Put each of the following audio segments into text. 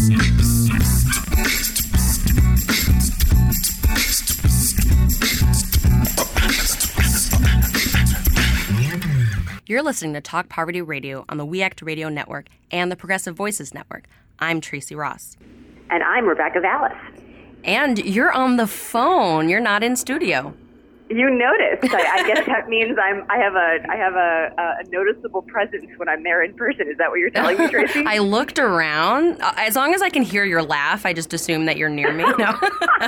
You're listening to Talk Poverty Radio on the We Act Radio Network and the Progressive Voices Network. I'm Tracy Ross. And I'm Rebecca Vallis. And you're on the phone. You're not in studio. You noticed. I guess that means I have a noticeable presence when I'm there in person. Is that what you're telling me, Tracy? I looked around. As long as I can hear your laugh, I just assume that you're near me. No.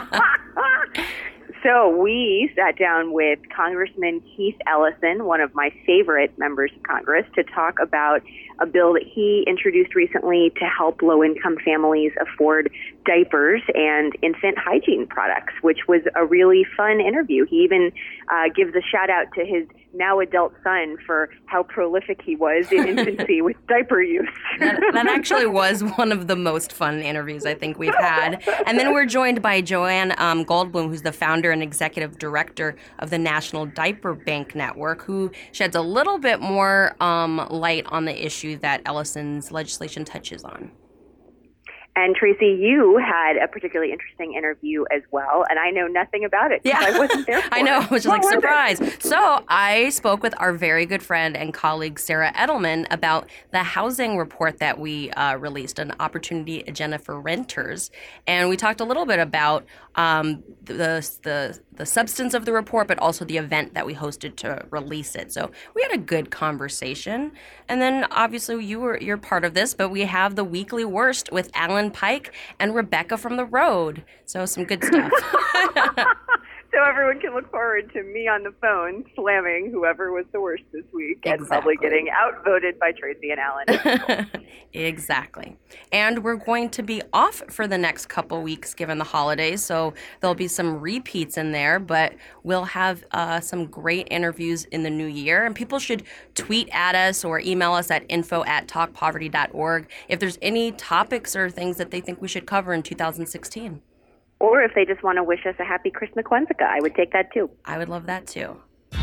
So we sat down with Congressman Keith Ellison, one of my favorite members of Congress, to talk about a bill that he introduced recently to help low-income families afford diapers and infant hygiene products, which was a really fun interview. He even gives a shout-out to his now-adult son for how prolific he was in infancy with diaper use. That actually was one of the most fun interviews I think we've had. And then we're joined by Joanne Goldblum, who's the founder and executive director of the National Diaper Bank Network, who sheds a little bit more light on the issue that Ellison's legislation touches on. And Tracy, you had a particularly interesting interview as well, and I know nothing about it. Yeah, I wasn't there for I know. it. I was just like, surprise. So I spoke with our very good friend and colleague, Sarah Edelman, about the housing report that we released, an opportunity agenda for renters. And we talked a little bit about the substance of the report, but also the event that we hosted to release it. So we had a good conversation. And then obviously you're part of this, but we have the weekly worst with Alan Pike and Rebecca from the Road. So some good stuff. So everyone can look forward to me on the phone slamming whoever was the worst this week and probably getting outvoted by Tracy and Alan. Exactly. And we're going to be off for the next couple weeks given the holidays, so there'll be some repeats in there, but we'll have some great interviews in the new year. And people should tweet at us or email us at info@talkpoverty.org if there's any topics or things that they think we should cover in 2016. Or if they just want to wish us a happy Christmas Kwanzaa, I would take that too. I would love that too.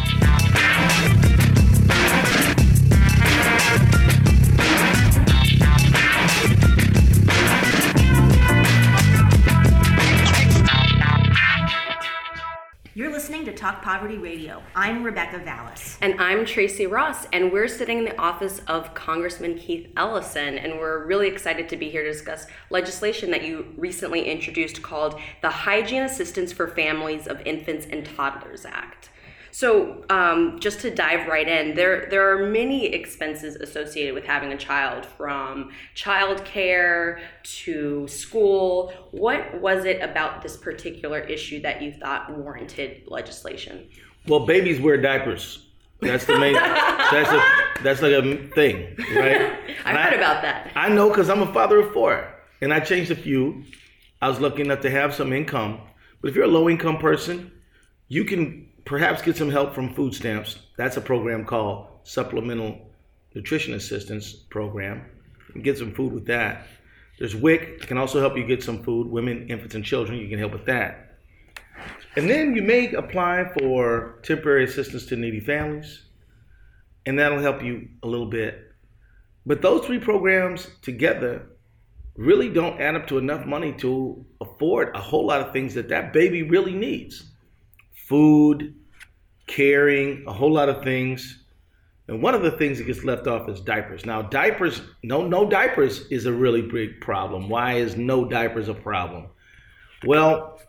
You're listening to Talk Poverty Radio. I'm Rebecca Vallis. And I'm Tracy Ross, and we're sitting in the office of Congressman Keith Ellison, and we're really excited to be here to discuss legislation that you recently introduced called the Hygiene Assistance for Families of Infants and Toddlers Act. So just to dive right in, there are many expenses associated with having a child, from childcare to school. What was it about this particular issue that you thought warranted legislation? Well, babies wear diapers. That's the main. that's like a thing, right? I've heard about that. I know because I'm a father of 4, and I changed a few. I was lucky enough to have some income, but if you're a low-income person, you can perhaps get some help from food stamps. That's a program called Supplemental Nutrition Assistance Program. You can get some food with that. There's WIC. It can also help you get some food. Women, infants, and children, you can help with that. And then you may apply for temporary assistance to needy families, and that'll help you a little bit. But those 3 programs together really don't add up to enough money to afford a whole lot of things that baby really needs. Food, caring, a whole lot of things. And one of the things that gets left off is diapers. Now, diapers, no diapers is a really big problem. Why is no diapers a problem? Well,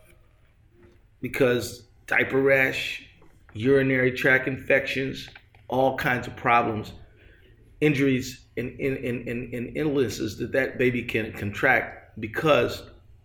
because diaper rash, urinary tract infections, all kinds of problems, injuries and illnesses that baby can contract because,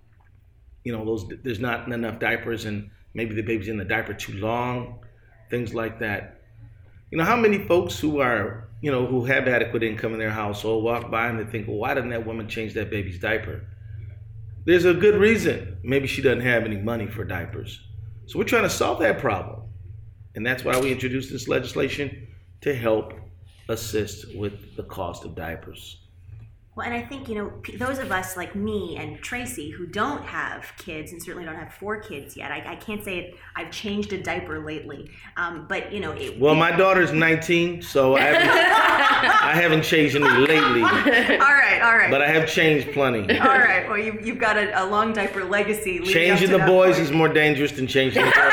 there's not enough diapers, and maybe the baby's in the diaper too long, things like that. How many folks who are, who have adequate income in their household walk by and they think, well, why didn't that woman change that baby's diaper? There's a good reason. Maybe she doesn't have any money for diapers. So we're trying to solve that problem. And that's why we introduced this legislation, to help assist with the cost of diapers. Well, and I think, those of us like me and Tracy who don't have kids and certainly don't have 4 kids yet, I can't say I've changed a diaper lately. But, Well, my daughter's 19, so I haven't changed any lately. All right. But I have changed plenty. All right. Well, you've got a long diaper legacy. Changing the boys is more dangerous than changing the girls.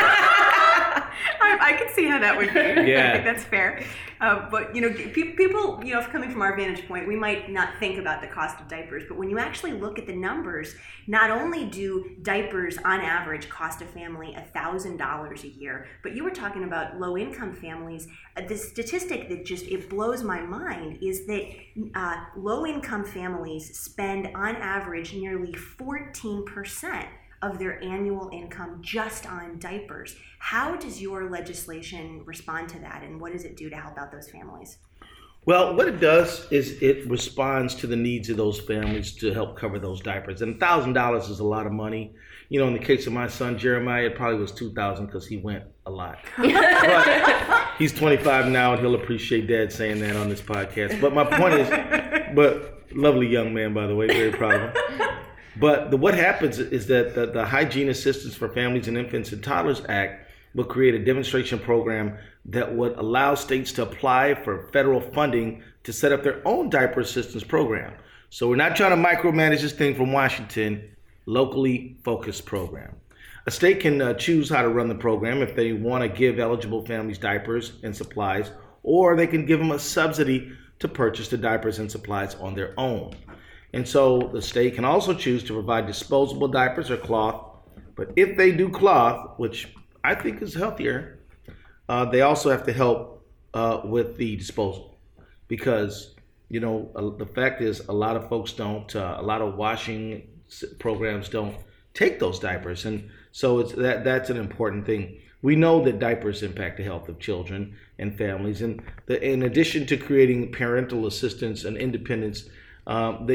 I can see how that would be. Yeah. I think that's fair. But, people, coming from our vantage point, we might not think about the cost of diapers, but when you actually look at the numbers, not only do diapers on average cost a family $1,000 a year, but you were talking about low-income families. The statistic that it blows my mind is that low-income families spend on average nearly 14% of their annual income just on diapers. How does your legislation respond to that, and what does it do to help out those families? Well, what it does is it responds to the needs of those families to help cover those diapers. And $1,000 is a lot of money. In the case of my son, Jeremiah, it probably was $2,000 because he went a lot. But he's 25 now, and he'll appreciate Dad saying that on this podcast. But my point is, lovely young man, by the way, very proud of him. But what happens is that the Hygiene Assistance for Families and Infants and Toddlers Act will create a demonstration program that would allow states to apply for federal funding to set up their own diaper assistance program. So we're not trying to micromanage this thing from Washington, locally focused program. A state can choose how to run the program if they want to give eligible families diapers and supplies, or they can give them a subsidy to purchase the diapers and supplies on their own. And so the state can also choose to provide disposable diapers or cloth. But if they do cloth, which I think is healthier, they also have to help with the disposal. Because, the fact is a lot of folks don't, a lot of washing programs don't take those diapers. And so that's an important thing. We know that diapers impact the health of children and families. And in addition to creating parental assistance and independence, they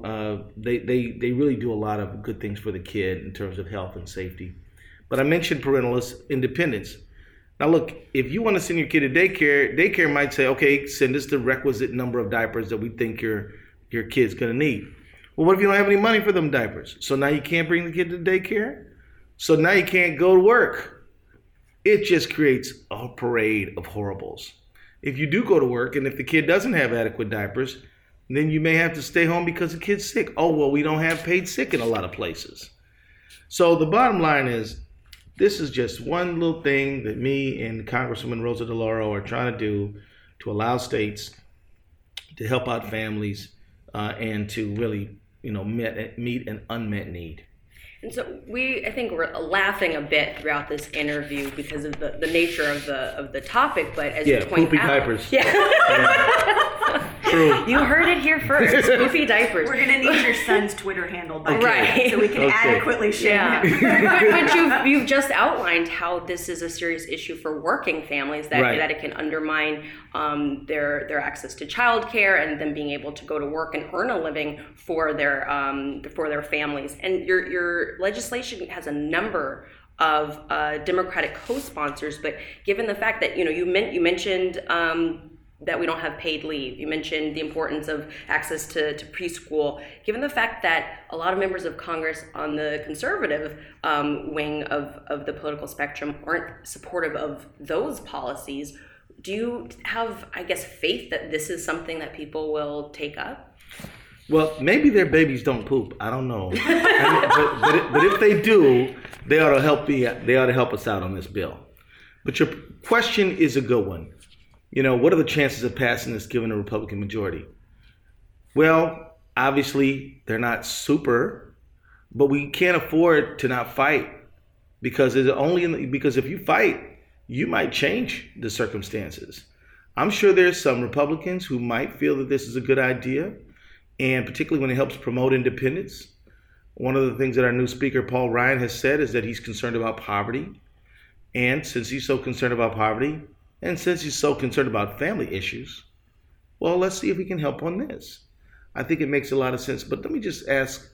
really do a lot of good things for the kid in terms of health and safety. But I mentioned parental independence. Now look, if you want to send your kid to daycare might say, okay, send us the requisite number of diapers that we think your kid's going to need. Well, what if you don't have any money for them diapers? So now you can't bring the kid to daycare? So now you can't go to work. It just creates a parade of horribles. If you do go to work and if the kid doesn't have adequate diapers, then you may have to stay home because the kid's sick. Oh, well, we don't have paid sick in a lot of places. So the bottom line is, this is just one little thing that me and Congresswoman Rosa DeLauro are trying to do to allow states to help out families and to really, meet an unmet need. And so I think we're laughing a bit throughout this interview because of the nature of the topic, but as you point poopy out, diapers. Yeah. True. You heard it here first. Poopy diapers. We're gonna need your son's Twitter handle, by the Right. way, so we can adequately share him. But you've just outlined how this is a serious issue for working families, that it can undermine their access to childcare and them being able to go to work and earn a living for their families. And your legislation has a number of Democratic co-sponsors, but given the fact that you mentioned that we don't have paid leave, you mentioned the importance of access to preschool. Given the fact that a lot of members of Congress on the conservative wing of the political spectrum aren't supportive of those policies, do you have, faith that this is something that people will take up? Well, maybe their babies don't poop. I don't know. But if they do, they ought to help us out on this bill. But your question is a good one. What are the chances of passing this given a Republican majority? Well, obviously they're not super, but we can't afford to not fight because if you fight, you might change the circumstances. I'm sure there's some Republicans who might feel that this is a good idea, and particularly when it helps promote independence. One of the things that our new speaker, Paul Ryan, has said is that he's concerned about poverty. And since he's so concerned about poverty, and since he's so concerned about family issues, well, let's see if we can help on this. I think it makes a lot of sense. But let me just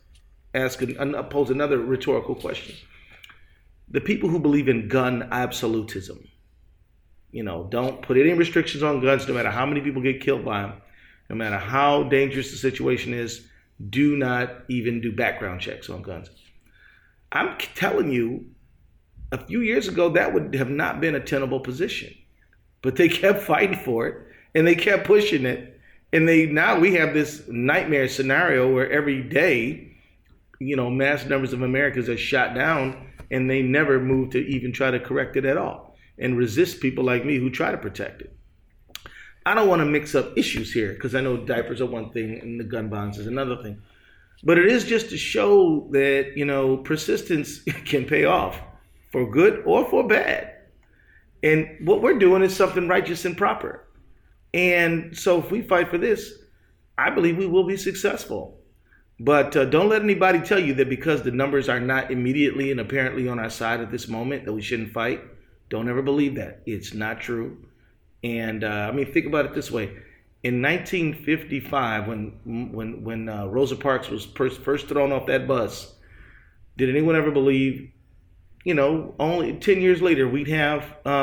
pose another rhetorical question. The people who believe in gun absolutism, don't put any restrictions on guns no matter how many people get killed by them. no matter how dangerous the situation is, do not even do background checks on guns. I'm telling you, a few years ago, that would have not been a tenable position. But they kept fighting for it, and they kept pushing it. And now we have this nightmare scenario where every day, mass numbers of Americans are shot down, and they never move to even try to correct it at all and resist people like me who try to protect it. I don't want to mix up issues here because I know diapers are one thing and the gun bonds is another thing. But it is just to show that, persistence can pay off for good or for bad. And what we're doing is something righteous and proper. And so if we fight for this, I believe we will be successful. But don't let anybody tell you that because the numbers are not immediately and apparently on our side at this moment that we shouldn't fight. Don't ever believe that. It's not true. And think about it this way. In 1955, when Rosa Parks was first thrown off that bus, did anyone ever believe, only 10 years later we'd have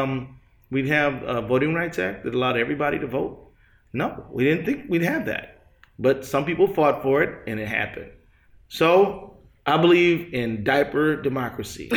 a Voting Rights Act that allowed everybody to vote? No, we didn't think we'd have that. But some people fought for it, and it happened. So I believe in diaper democracy,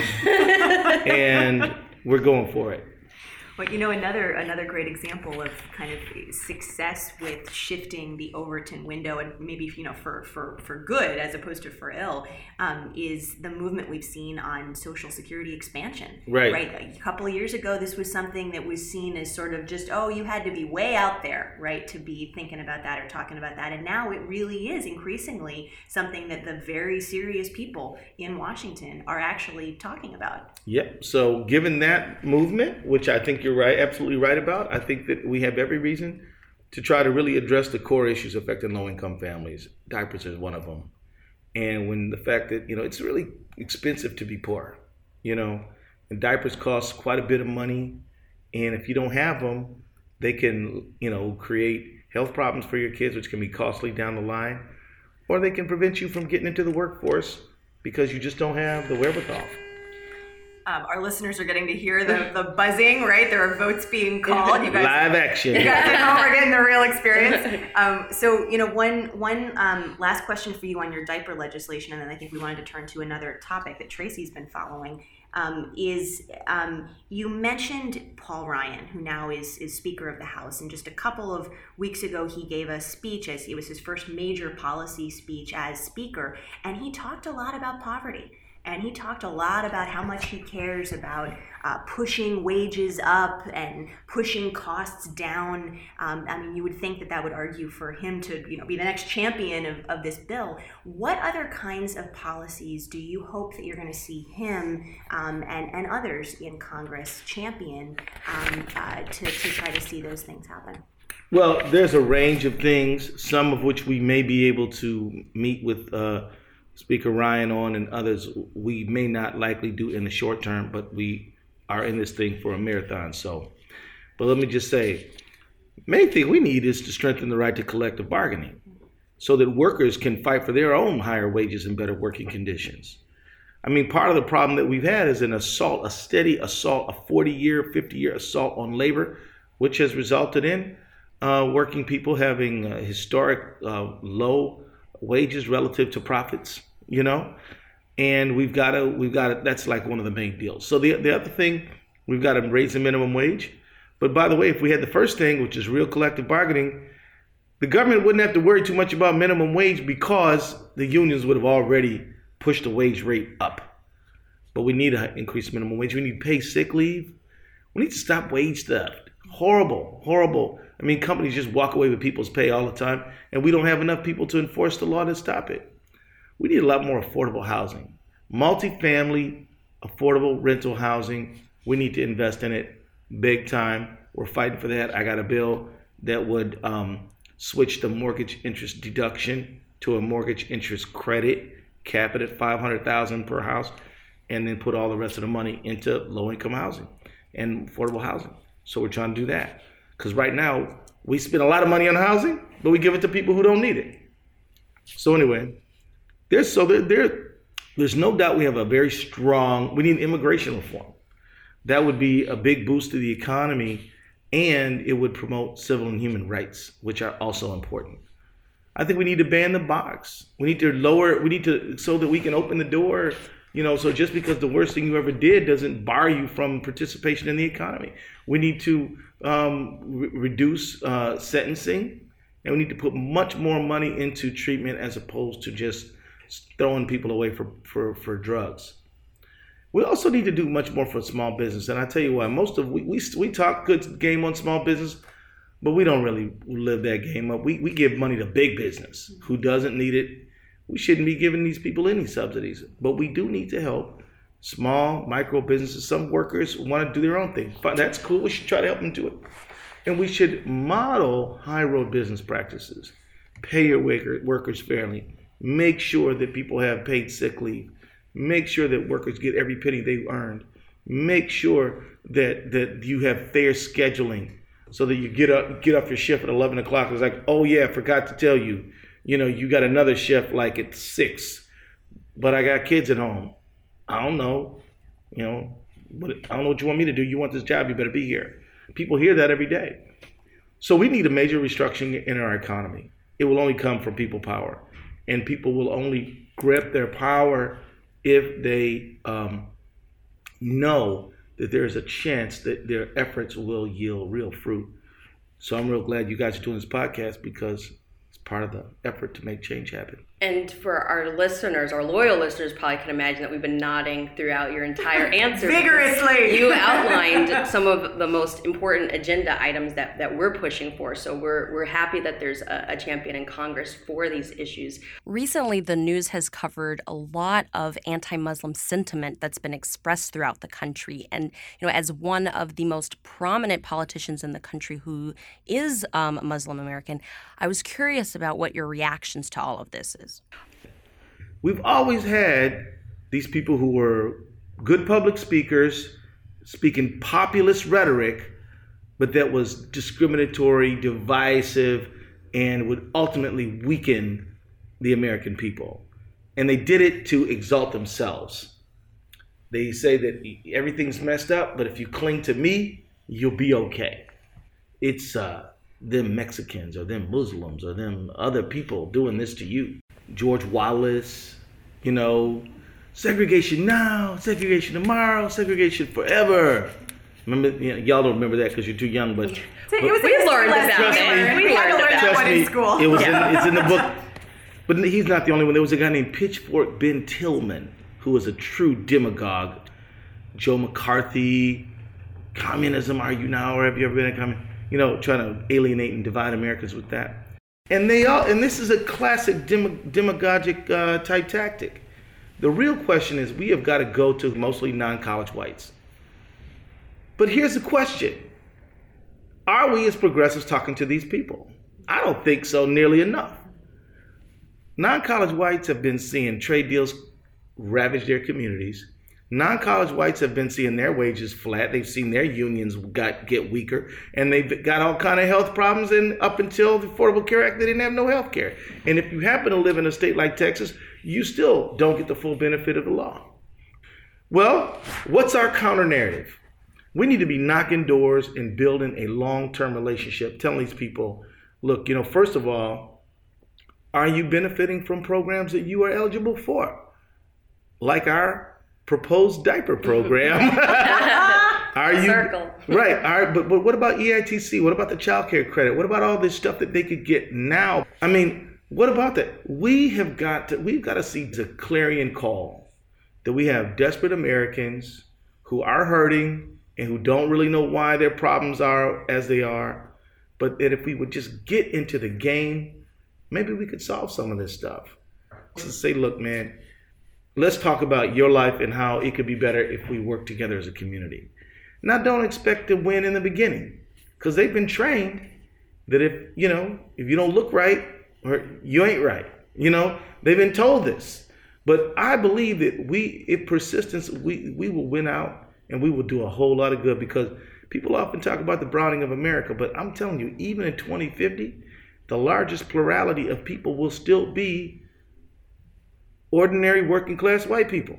and we're going for it. Well, another great example of kind of success with shifting the Overton window, and maybe for good as opposed to for ill, is the movement we've seen on Social Security expansion. Right. A couple of years ago, this was something that was seen as sort of just, you had to be way out there, right, to be thinking about that or talking about that, and now it really is increasingly something that the very serious people in Washington are actually talking about. Yep. So given that movement, which I think you're right, absolutely right about, I think that we have every reason to try to really address the core issues affecting low-income families. Diapers is one of them. And when the fact that, it's really expensive to be poor, and diapers cost quite a bit of money. And if you don't have them, they can, create health problems for your kids, which can be costly down the line, or they can prevent you from getting into the workforce because you just don't have the wherewithal. Our listeners are getting to hear the buzzing, right? There are votes being called. You guys, live action. You guys at home are getting the real experience. One last question for you on your diaper legislation, and then I think we wanted to turn to another topic that Tracy's been following, is you mentioned Paul Ryan, who now is Speaker of the House, and just a couple of weeks ago he gave a speech as it was his first major policy speech as Speaker, and he talked a lot about poverty. And he talked a lot about how much he cares about pushing wages up and pushing costs down. You would think that would argue for him to, be the next champion of this bill. What other kinds of policies do you hope that you're going to see him and others in Congress champion to try to see those things happen? Well, there's a range of things, some of which we may be able to meet with Speaker Ryan on, and others we may not likely do in the short term, but we are in this thing for a marathon. But let me just say, main thing we need is to strengthen the right to collective bargaining so that workers can fight for their own higher wages and better working conditions. Part of the problem that we've had is a steady assault, a 40-year, 50-year assault on labor, which has resulted in working people having historic low wages relative to profits. And we've got to, that's like one of the main deals. So the other thing, we've got to raise the minimum wage. But by the way, if we had the first thing, which is real collective bargaining, the government wouldn't have to worry too much about minimum wage because the unions would have already pushed the wage rate up. But we need to increase minimum wage. We need to pay sick leave. We need to stop wage theft. Horrible. Companies just walk away with people's pay all the time, and we don't have enough people to enforce the law to stop it. We need a lot more affordable housing. Multifamily, affordable rental housing. We need to invest in it big time. We're fighting for that. I got a bill that would switch the mortgage interest deduction to a mortgage interest credit, cap it at $500,000 per house, and then put all the rest of the money into low-income housing and affordable housing. So we're trying to do that. Because right now, we spend a lot of money on housing, but we give it to people who don't need it. So anyway, there's no doubt we have a very strong, we need immigration reform. That would be a big boost to the economy and it would promote civil and human rights, which are also important. I think we need to ban the box. We need to so that we can open the door, so just because the worst thing you ever did doesn't bar you from participation in the economy. We need to reduce sentencing, and we need to put much more money into treatment as opposed to just throwing people away for drugs. We also need to do much more for small business, and I tell you what, we talk good game on small business, but we don't really live that game up. We give money to big business who doesn't need it. We shouldn't be giving these people any subsidies, but we do need to help small, micro businesses. Some workers want to do their own thing. That's cool. We should try to help them do it. And we should model high road business practices. Pay your workers fairly. Make sure that people have paid sick leave. Make sure that workers get every penny they earned. Make sure that you have fair scheduling so that you get off your shift at 11 o'clock. It's like, oh yeah, I forgot to tell you, you got another shift like at 6, but I got kids at home. I don't know, but I don't know what you want me to do. You want this job, you better be here. People hear that every day. So we need a major restructuring in our economy. It will only come from people power, and people will only grip their power if they know that there's a chance that their efforts will yield real fruit. So I'm real glad you guys are doing this podcast because it's part of the effort to make change happen. And for our listeners, our loyal listeners probably can imagine that we've been nodding throughout your entire answer. Vigorously! You outlined some of the most important agenda items that we're pushing for. So we're happy that there's a champion in Congress for these issues. Recently, the news has covered a lot of anti-Muslim sentiment that's been expressed throughout the country. And, as one of the most prominent politicians in the country who is Muslim American, I was curious about what your reactions to all of this is. We've always had these people who were good public speakers, speaking populist rhetoric, but that was discriminatory, divisive, and would ultimately weaken the American people. And they did it to exalt themselves. They say that everything's messed up, but if you cling to me, you'll be okay. It's them Mexicans or them Muslims or them other people doing this to you. George Wallace, segregation now, segregation tomorrow, segregation forever. Remember, y'all don't remember that because you're too young, but we learned about it. We had to learn that one in school. It's in the book. But he's not the only one. There was a guy named Pitchfork Ben Tillman who was a true demagogue. Joe McCarthy, communism, are you now, or have you ever been in communism? Trying to alienate and divide Americans with that. And this is a classic demagogic type tactic. The real question is, we have got to go to mostly non-college whites. But here's the question. Are we as progressives talking to these people? I don't think so nearly enough. Non-college whites have been seeing trade deals ravage their communities. Non-college whites have been seeing their wages flat. They've seen their unions get weaker, and they've got all kind of health problems. And up until the Affordable Care Act, they didn't have no health care. And if you happen to live in a state like Texas, you still don't get the full benefit of the law. Well, what's our counter narrative? We need to be knocking doors and building a long-term relationship, telling these people, look, first of all, are you benefiting from programs that you are eligible for? Like our proposed diaper program. Are you circle? Right. But what about EITC? What about the child care credit? What about all this stuff that they could get now? What about that? We've got to see the clarion call that we have desperate Americans who are hurting and who don't really know why their problems are as they are. But that if we would just get into the game, maybe we could solve some of this stuff. To say, look, man, let's talk about your life and how it could be better if we work together as a community. Now, don't expect to win in the beginning, because they've been trained that if you don't look right, or you ain't right. They've been told this. But I believe that if persistence, we will win out, and we will do a whole lot of good, because people often talk about the browning of America, but I'm telling you, even in 2050, the largest plurality of people will still be ordinary working class white people.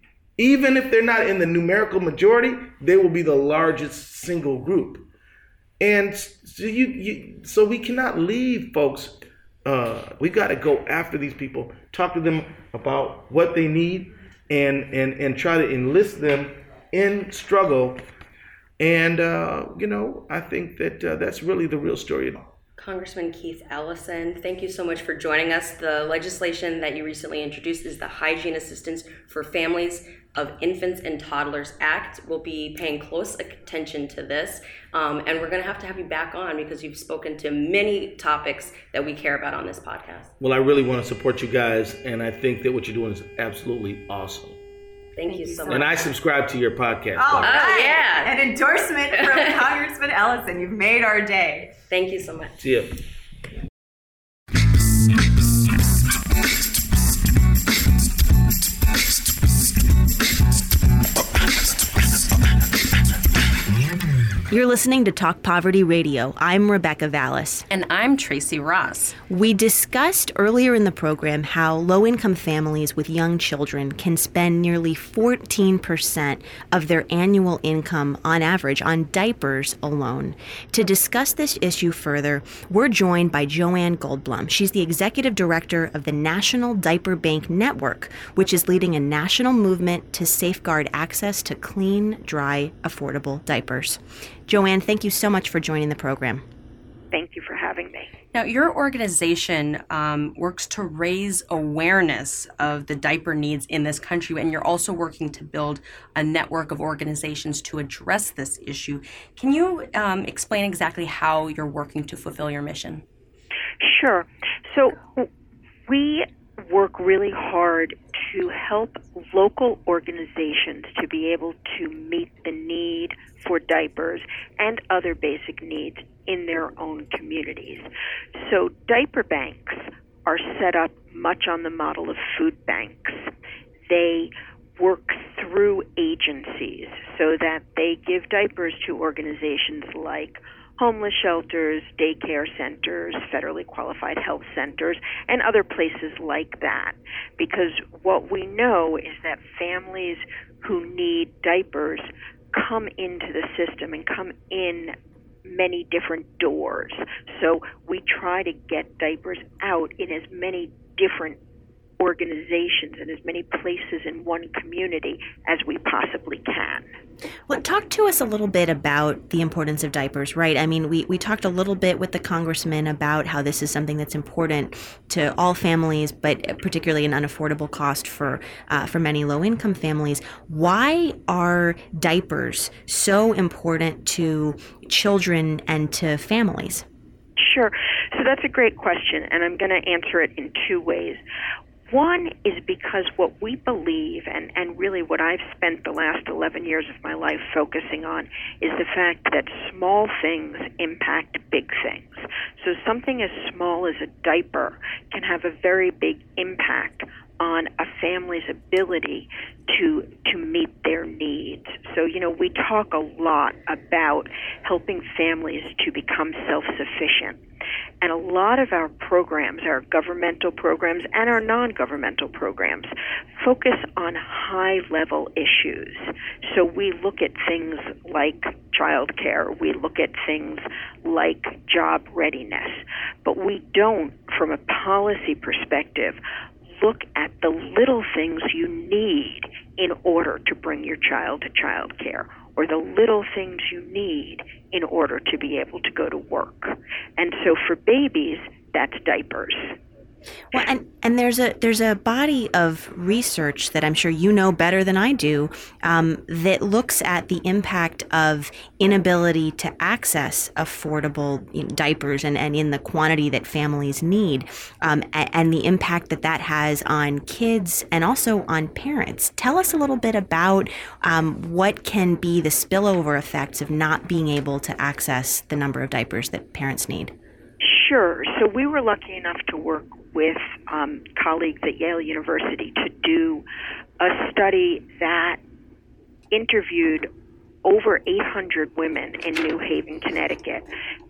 Even if they're not in the numerical majority, they will be the largest single group. And so we cannot leave folks. We got to go after these people, talk to them about what they need, and try to enlist them in struggle. And I think that that's really the real story. Congressman Keith Ellison, thank you so much for joining us. The legislation that you recently introduced is the Hygiene Assistance for Families of Infants and Toddlers Act. We'll be paying close attention to this, and we're going to have you back on because you've spoken to many topics that we care about on this podcast. Well, I really want to support you guys, and I think that what you're doing is absolutely awesome. Thank you so much. And I subscribe to your podcast. Oh, right. Yeah. An endorsement from Congressman Ellison. You've made our day. Thank you so much. See ya. You're listening to Talk Poverty Radio. I'm Rebecca Vallis. And I'm Tracy Ross. We discussed earlier in the program how low-income families with young children can spend nearly 14% of their annual income on average on diapers alone. To discuss this issue further, we're joined by Joanne Goldblum. She's the executive director of the National Diaper Bank Network, which is leading a national movement to safeguard access to clean, dry, affordable diapers. Joanne, thank you so much for joining the program. Thank you for having me. Now, your organization works to raise awareness of the diaper needs in this country, and you're also working to build a network of organizations to address this issue. Can you explain exactly how you're working to fulfill your mission? Sure. So we work really hard to help local organizations to be able to meet the need for diapers and other basic needs in their own communities. So diaper banks are set up much on the model of food banks. They work through agencies so that they give diapers to organizations like homeless shelters, daycare centers, federally qualified health centers, and other places like that. Because what we know is that families who need diapers come into the system and come in many different doors. So we try to get diapers out in as many different organizations and as many places in one community as we possibly can. Well, talk to us a little bit about the importance of diapers, right? I mean, we talked a little bit with the congressman about how this is something that's important to all families, but particularly an unaffordable cost for many low-income families. Why are diapers so important to children and to families? Sure. So that's a great question, and I'm going to answer it in two ways. One is because what we believe, and really what I've spent the last 11 years of my life focusing on, is the fact that small things impact big things. So something as small as a diaper can have a very big impact on a family's ability to meet their needs. So, we talk a lot about helping families to become self-sufficient. And a lot of our programs, our governmental programs and our non-governmental programs, focus on high-level issues. So we look at things like childcare, we look at things like job readiness, but we don't, from a policy perspective, look at the little things you need in order to bring your child to child care, or the little things you need in order to be able to go to work. And so for babies, that's diapers. Well, and there's a body of research that I'm sure you know better than I do that looks at the impact of inability to access affordable diapers and in the quantity that families need, and the impact that has on kids and also on parents. Tell us a little bit about what can be the spillover effects of not being able to access the number of diapers that parents need. Sure. So we were lucky enough to work with colleagues at Yale University to do a study that interviewed over 800 women in New Haven, Connecticut,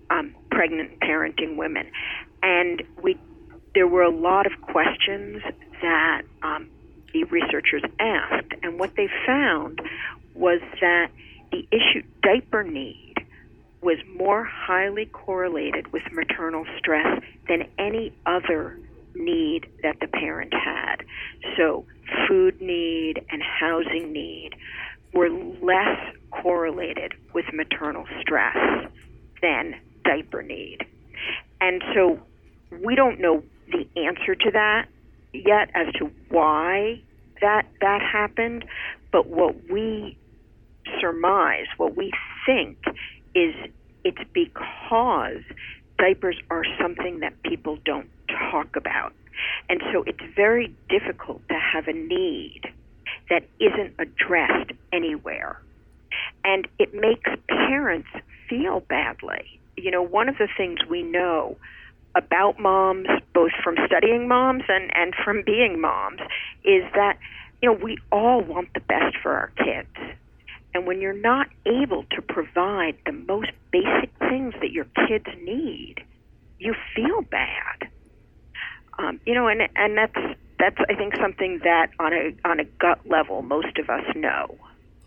pregnant parenting women. And there were a lot of questions that the researchers asked. And what they found was that the issue diaper need was more highly correlated with maternal stress than any other need that the parent had. So food need and housing need were less correlated with maternal stress than diaper need. And so we don't know the answer to that yet as to why that happened, but what we surmise, what we think is it's because diapers are something that people don't talk about. And so it's very difficult to have a need that isn't addressed anywhere. And it makes parents feel badly. You know, one of the things we know about moms, both from studying moms and from being moms, is that, you know, we all want the best for our kids. And when you're not able to provide the most basic things that your kids need, you feel bad. You know, and that's I think something that on a gut level most of us know.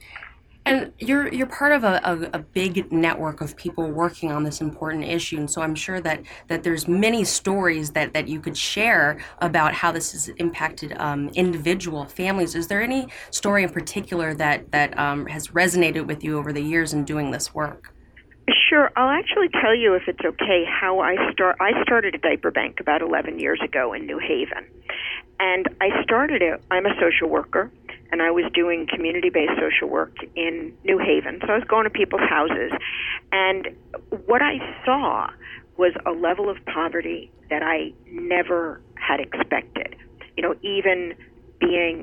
And you're part of a big network of people working on this important issue, and so I'm sure that there's many stories that you could share about how this has impacted individual families. Is there any story in particular that has resonated with you over the years in doing this work? Sure. I'll actually tell you, if it's okay, how I started a diaper bank about 11 years ago in New Haven. And I started it, I'm a social worker, and I was doing community-based social work in New Haven. So I was going to people's houses. And what I saw was a level of poverty that I never had expected. You know, even being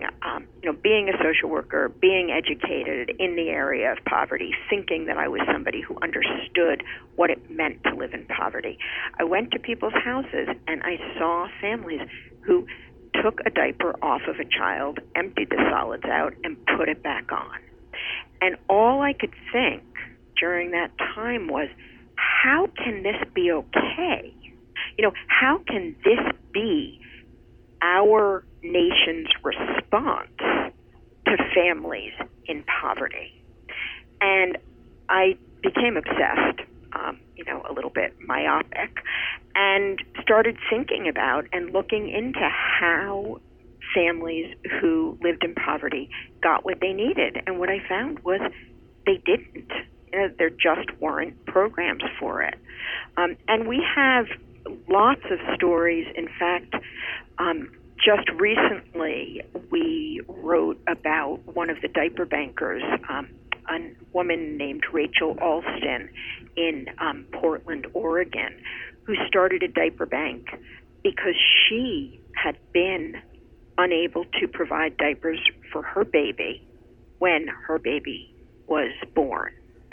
a social worker, being educated in the area of poverty, thinking that I was somebody who understood what it meant to live in poverty. I went to people's houses and I saw families who took a diaper off of a child, emptied the solids out, and put it back on. And all I could think during that time was, how can this be okay? You know, how can this be our nation's response to families in poverty? And I became obsessed, a little bit myopic, and started thinking about and looking into how families who lived in poverty got what they needed. And what I found was they didn't. There just weren't programs for it. And we have lots of stories. In fact, just recently we wrote about one of the diaper bankers, a woman named Rachel Alston in Portland, Oregon, who started a diaper bank because she had been unable to provide diapers for her baby when her baby was born.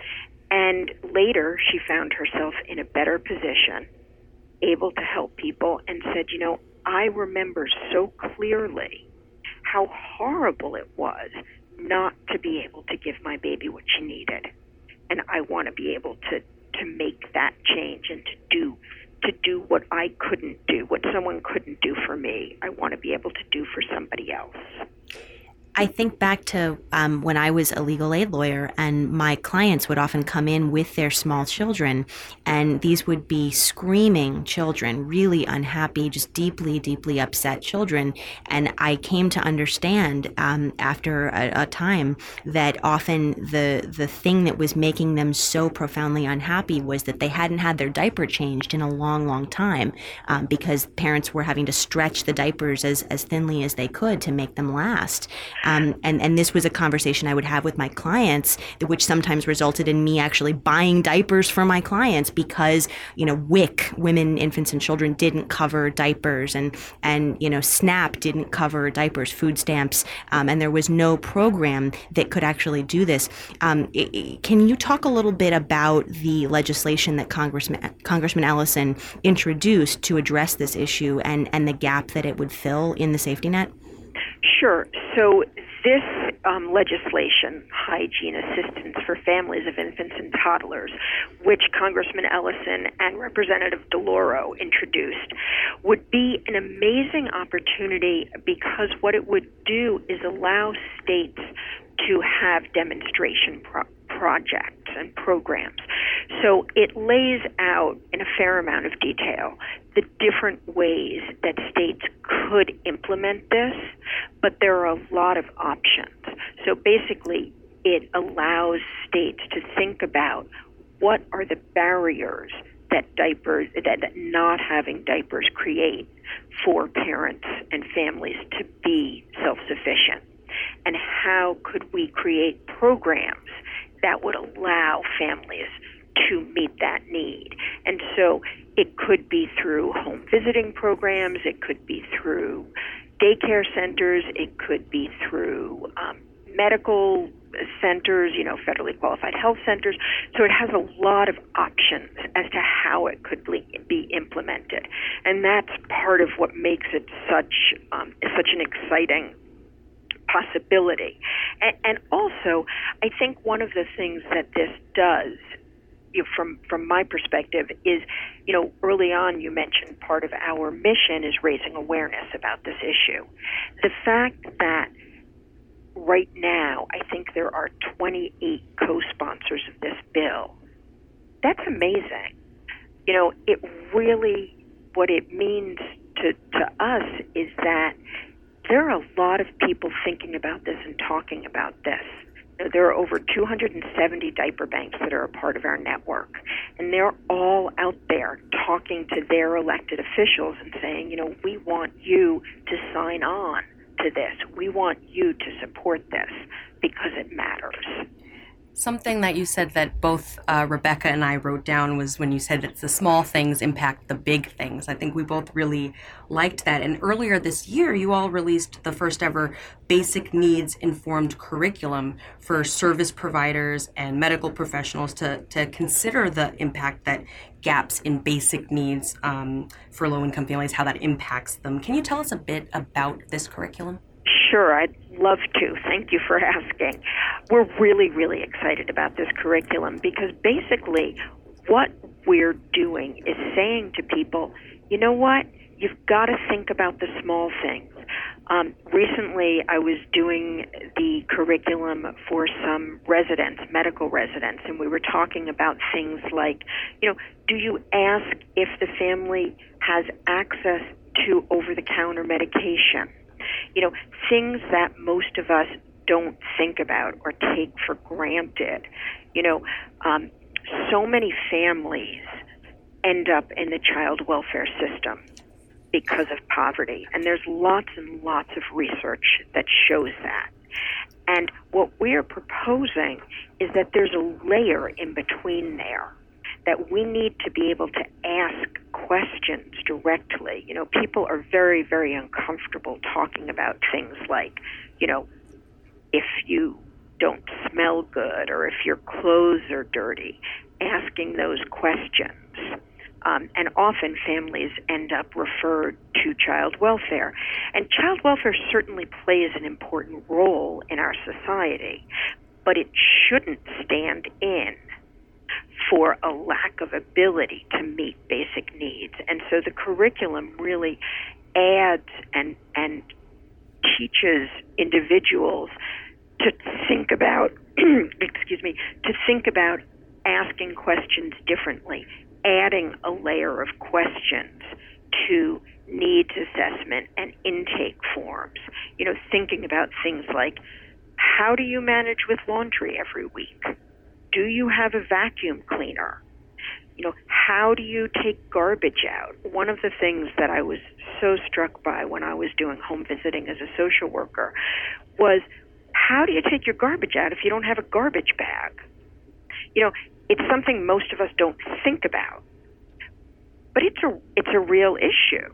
And later she found herself in a better position, able to help people, and said, you know, I remember so clearly how horrible it was not to be able to give my baby what she needed. And I want to be able to make that change and to do what I couldn't do, what someone couldn't do for me. I want to be able to do for somebody else. I think back to when I was a legal aid lawyer, and my clients would often come in with their small children, and these would be screaming children, really unhappy, just deeply, deeply upset children. And I came to understand after a time that often the thing that was making them so profoundly unhappy was that they hadn't had their diaper changed in a long, long time, because parents were having to stretch the diapers as thinly as they could to make them last. And this was a conversation I would have with my clients, which sometimes resulted in me actually buying diapers for my clients because, WIC, Women, Infants, and Children, didn't cover diapers, and SNAP didn't cover diapers, food stamps, and there was no program that could actually do this. Can you talk a little bit about the legislation that Congressman Ellison introduced to address this issue and the gap that it would fill in the safety net? Sure. So this legislation, Hygiene Assistance for Families of Infants and Toddlers, which Congressman Ellison and Representative DeLauro introduced, would be an amazing opportunity because what it would do is allow states to have demonstration projects and programs. So it lays out in a fair amount of detail the different ways that states could implement this, but there are a lot of options. So basically, it allows states to think about what are the barriers that not having diapers create for parents and families to be self-sufficient, and how could we create programs that would allow families to meet that need. And so it could be through home visiting programs, it could be through daycare centers, it could be through medical centers, federally qualified health centers. So it has a lot of options as to how it could be implemented. And that's part of what makes it such an exciting possibility. And also, I think one of the things that this does, from my perspective, is, early on you mentioned part of our mission is raising awareness about this issue. The fact that right now I think there are 28 co-sponsors of this bill, that's amazing. It really, what it means to us is that there are a lot of people thinking about this and talking about this. There are over 270 diaper banks that are a part of our network, and they're all out there talking to their elected officials and saying, we want you to sign on to this. We want you to support this because it matters. Something that you said that both Rebecca and I wrote down was when you said that the small things impact the big things. I think we both really liked that. And earlier this year, you all released the first ever basic needs informed curriculum for service providers and medical professionals to consider the impact that gaps in basic needs for low-income families, how that impacts them. Can you tell us a bit about this curriculum? Sure, I'd love to. Thank you for asking. We're really, really excited about this curriculum because basically what we're doing is saying to people, you know what? You've got to think about the small things. Recently, I was doing the curriculum for some residents, medical residents, and we were talking about things like, do you ask if the family has access to over-the-counter medication? Things that most of us don't think about or take for granted. So many families end up in the child welfare system because of poverty, and there's lots and lots of research that shows that. And what we're proposing is that there's a layer in between there, that we need to be able to ask questions directly. People are very, very uncomfortable talking about things like, if you don't smell good or if your clothes are dirty, asking those questions. And often families end up referred to child welfare. And child welfare certainly plays an important role in our society, but it shouldn't stand in for a lack of ability to meet basic needs. And so the curriculum really adds and teaches individuals to think about, to think about asking questions differently, adding a layer of questions to needs assessment and intake forms. Thinking about things like, how do you manage with laundry every week? Do you have a vacuum cleaner? How do you take garbage out? One of the things that I was so struck by when I was doing home visiting as a social worker was, how do you take your garbage out if you don't have a garbage bag? It's something most of us don't think about, but it's a real issue.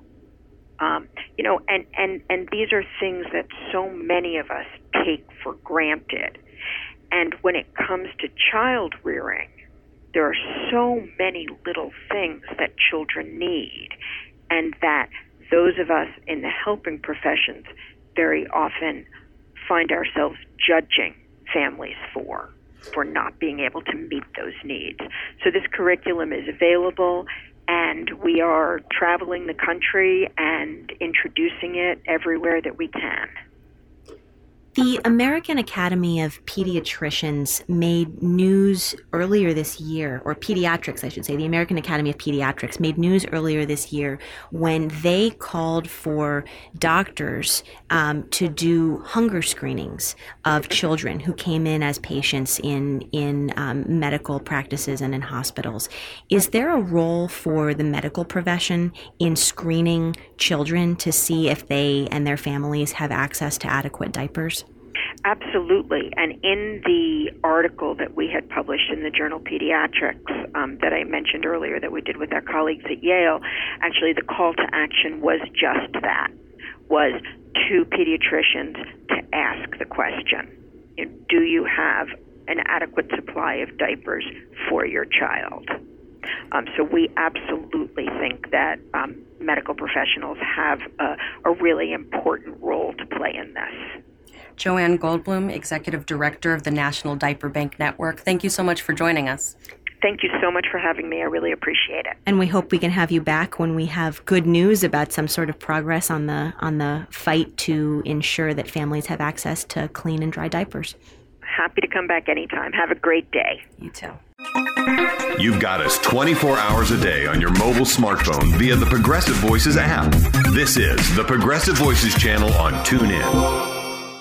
And these are things that so many of us take for granted. And when it comes to child rearing, there are so many little things that children need, and that those of us in the helping professions very often find ourselves judging families for not being able to meet those needs. So this curriculum is available, and we are traveling the country and introducing it everywhere that we can. The American Academy of Pediatricians made news earlier this year, or pediatrics, I should say. The American Academy of Pediatrics made news earlier this year when they called for doctors to do hunger screenings of children who came in as patients in medical practices and in hospitals. Is there a role for the medical profession in screening children to see if they and their families have access to adequate diapers? Absolutely. And in the article that we had published in the journal Pediatrics that I mentioned earlier that we did with our colleagues at Yale, actually the call to action was just that, was to pediatricians to ask the question, do you have an adequate supply of diapers for your child? So we absolutely think that medical professionals have a really important role to play in this. Joanne Goldblum, Executive Director of the National Diaper Bank Network, thank you so much for joining us. Thank you so much for having me. I really appreciate it. And we hope we can have you back when we have good news about some sort of progress on the fight to ensure that families have access to clean and dry diapers. Happy to come back anytime. Have a great day. You too. You've got us 24 hours a day on your mobile smartphone via the Progressive Voices app. This is the Progressive Voices channel on TuneIn.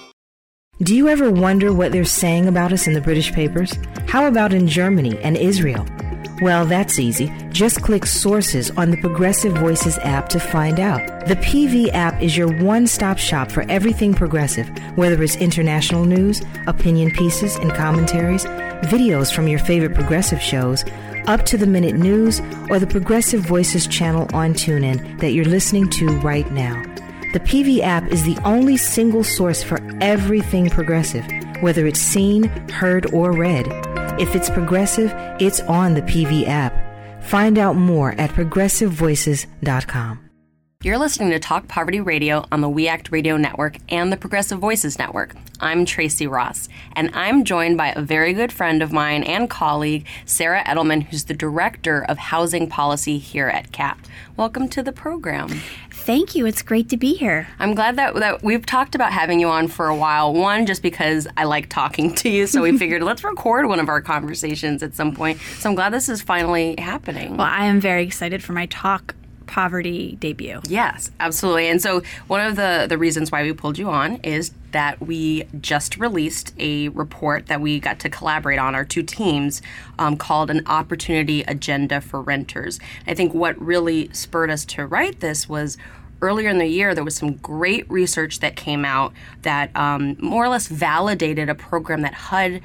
Do you ever wonder what they're saying about us in the British papers? How about in Germany and Israel? Well, that's easy. Just click Sources on the Progressive Voices app to find out. The PV app is your one-stop shop for everything progressive, whether it's international news, opinion pieces and commentaries, videos from your favorite progressive shows, up-to-the-minute news, or the Progressive Voices channel on TuneIn that you're listening to right now. The PV app is the only single source for everything progressive, whether it's seen, heard, or read. If it's progressive, it's on the PV app. Find out more at progressivevoices.com. You're listening to Talk Poverty Radio on the We Act Radio Network and the Progressive Voices Network. I'm Tracy Ross, and I'm joined by a very good friend of mine and colleague, Sarah Edelman, who's the Director of Housing Policy here at CAP. Welcome to the program. Thank you. It's great to be here. I'm glad that we've talked about having you on for a while. One, just because I like talking to you, so we figured let's record one of our conversations at some point. So I'm glad this is finally happening. Well, I am very excited for my Talk Poverty debut. Yes, absolutely. And so one of the reasons why we pulled you on is that we just released a report that we got to collaborate on, our two teams, called An Opportunity Agenda for Renters. I think what really spurred us to write this was earlier in the year, there was some great research that came out that more or less validated a program that HUD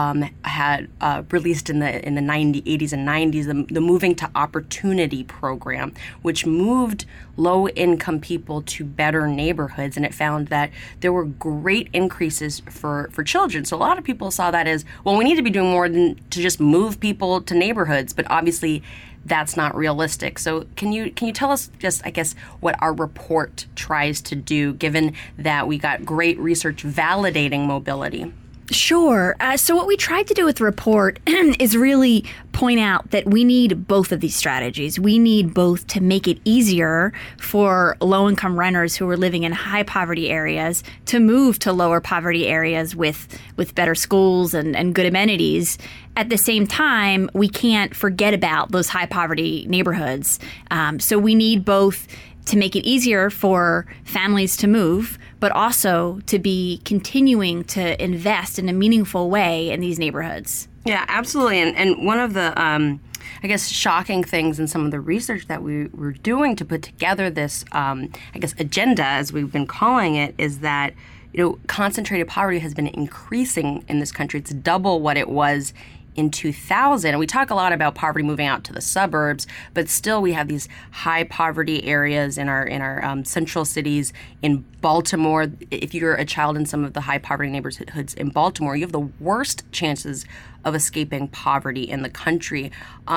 had released in the 80s and 90s, the Moving to Opportunity program, which moved low-income people to better neighborhoods, and it found that there were great increases for children. So a lot of people saw that as, well, we need to be doing more than to just move people to neighborhoods, but obviously that's not realistic. So can you tell us just, I guess, what our report tries to do, given that we got great research validating mobility? Sure. So what we tried to do with the report is really point out that we need both of these strategies. We need both to make it easier for low-income renters who are living in high poverty areas to move to lower poverty areas with better schools and good amenities. At the same time, we can't forget about those high poverty neighborhoods. So we need both to make it easier for families to move, but also to be continuing to invest in a meaningful way in these neighborhoods. Yeah, absolutely. And one of the, I guess, shocking things in some of the research that we were doing to put together this, agenda, as we've been calling it, is that, concentrated poverty has been increasing in this country. It's double what it was in 2000. And we talk a lot about poverty moving out to the suburbs, but still we have these high poverty areas in our central cities. In Baltimore, if you're a child in some of the high poverty neighborhoods in Baltimore, you have the worst chances of escaping poverty in the country.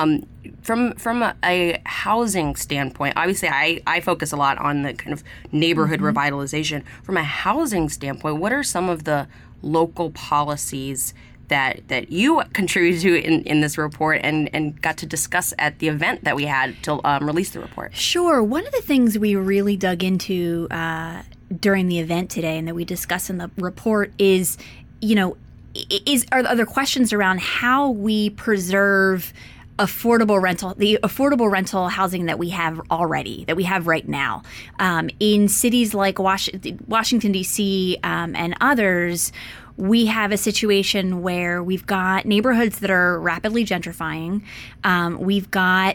From a housing standpoint, obviously I focus a lot on the kind of neighborhood revitalization. From a housing standpoint, what are some of the local policies that you contributed to in this report and got to discuss at the event that we had to release the report? Sure. One of the things we really dug into during the event today and that we discuss in the report is, are there questions around how we preserve the affordable rental housing that we have already, that we have right now. In cities like Washington, D.C. And others, we have a situation where we've got neighborhoods that are rapidly gentrifying. We've got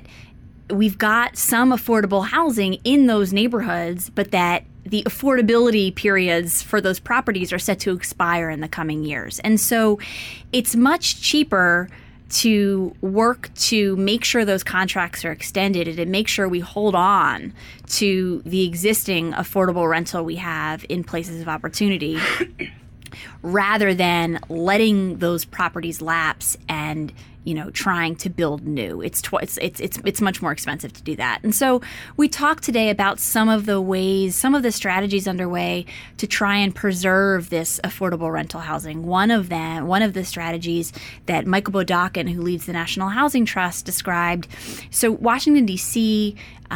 some affordable housing in those neighborhoods, but that the affordability periods for those properties are set to expire in the coming years. And so it's much cheaper to work to make sure those contracts are extended and to make sure we hold on to the existing affordable rental we have in places of opportunity rather than letting those properties lapse and trying to build new. It's much more expensive to do that. And so we talked today about some of the strategies underway to try and preserve this affordable rental housing. One of the strategies that Michael Bodakin, who leads the National Housing Trust, described. So Washington, D.C.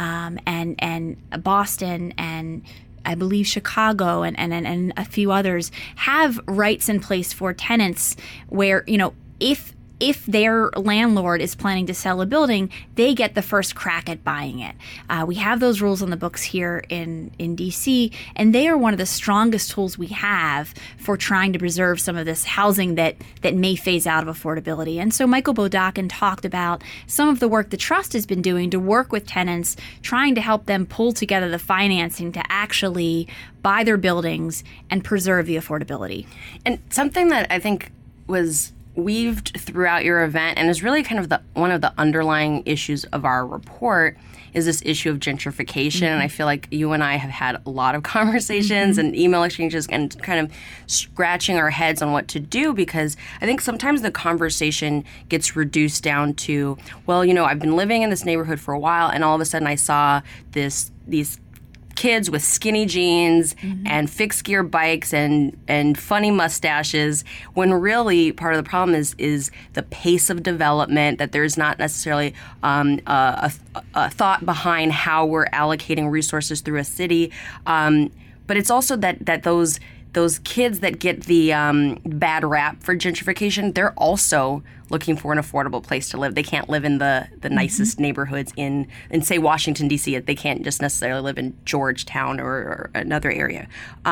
And Boston and I believe Chicago and a few others have rights in place for tenants where, if their landlord is planning to sell a building, they get the first crack at buying it. We have those rules on the books here in D.C., and they are one of the strongest tools we have for trying to preserve some of this housing that may phase out of affordability. And so Michael Bodakin talked about some of the work the Trust has been doing to work with tenants, trying to help them pull together the financing to actually buy their buildings and preserve the affordability. And something that I think was weaved throughout your event and is really kind of one of the underlying issues of our report is this issue of gentrification. And I feel like you and I have had a lot of conversations and email exchanges and kind of scratching our heads on what to do, because I think sometimes the conversation gets reduced down to, well, I've been living in this neighborhood for a while and all of a sudden I saw these kids with skinny jeans and fixed gear bikes and funny mustaches, when really part of the problem is the pace of development, that there's not necessarily a thought behind how we're allocating resources through a city. But it's also that those kids that get the bad rap for gentrification, they're also looking for an affordable place to live. They can't live in the nicest neighborhoods in say, Washington, D.C. They can't just necessarily live in Georgetown or another area.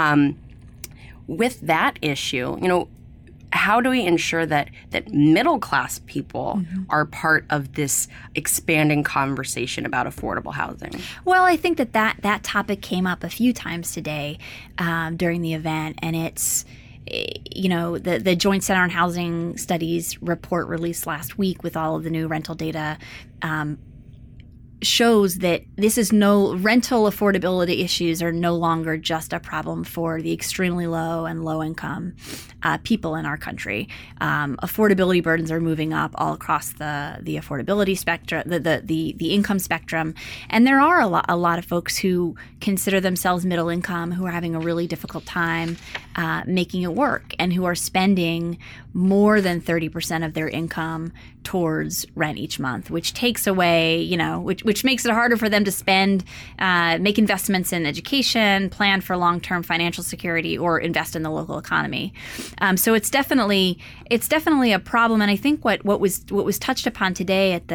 With that issue, how do we ensure that middle-class people are part of this expanding conversation about affordable housing? Well, I think that topic came up a few times today during the event, and it's, the Joint Center on Housing Studies report released last week with all of the new rental data shows that rental affordability issues are no longer just a problem for the extremely low and low income people in our country. Affordability burdens are moving up all across the affordability spectrum, the income spectrum, and there are a lot of folks who consider themselves middle income who are having a really difficult time making it work, and who are spending more than 30% of their income towards rent each month, which takes away, which makes it harder for them to spend, make investments in education, plan for long-term financial security, or invest in the local economy. So it's definitely a problem. And I think what was touched upon today at